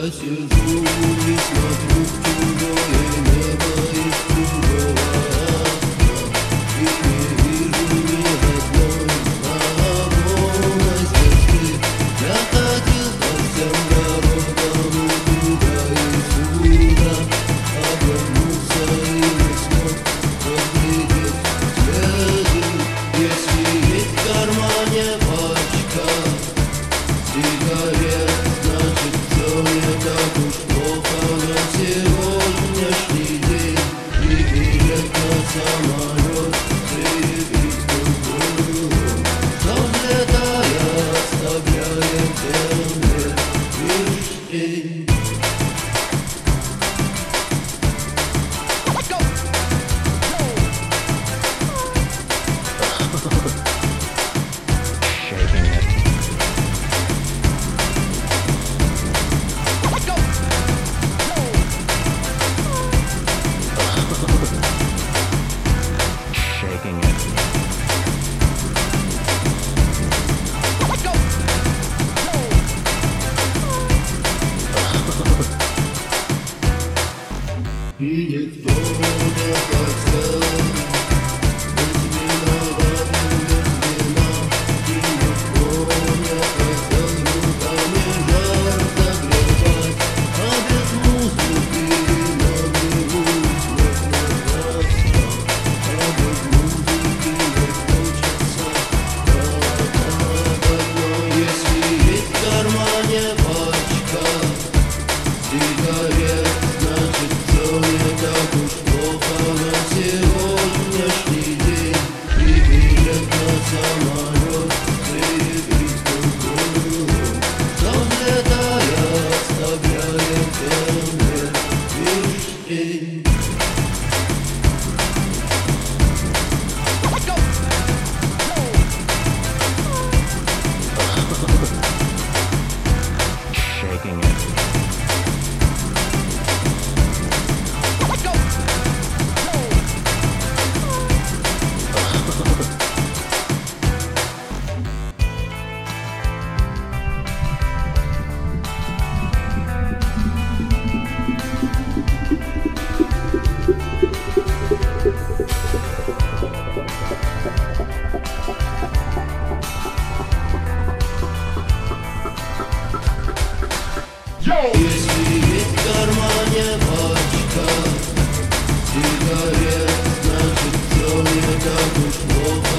сижу и смотрю в чужое небо из чужого окна, и не вижу ни одной знакомой звезды. Я ходил по всем дорогам туда и сюда, обернулся и не смог разглядеть следы. Если есть в кармане пачка сигарет, значит все не так уж плохо на сегодняшний день. И билет на самолет заебись другую, но взлетая оставляет земле лишь тень. И никто не хотел быть виноватым без вина, и никто не хотел руками жар согревать, а без музыки набегут смех напрасно, а без музыки не хочется пропадать. Но если есть в кармане пачка сигарет, значит все не так уж плохо на сегодняшний день. И билет на самолет заебись другую, но взлетая оставляет земле лишь тень. Если есть в кармане пачка сигарет, значит все не так уж плохо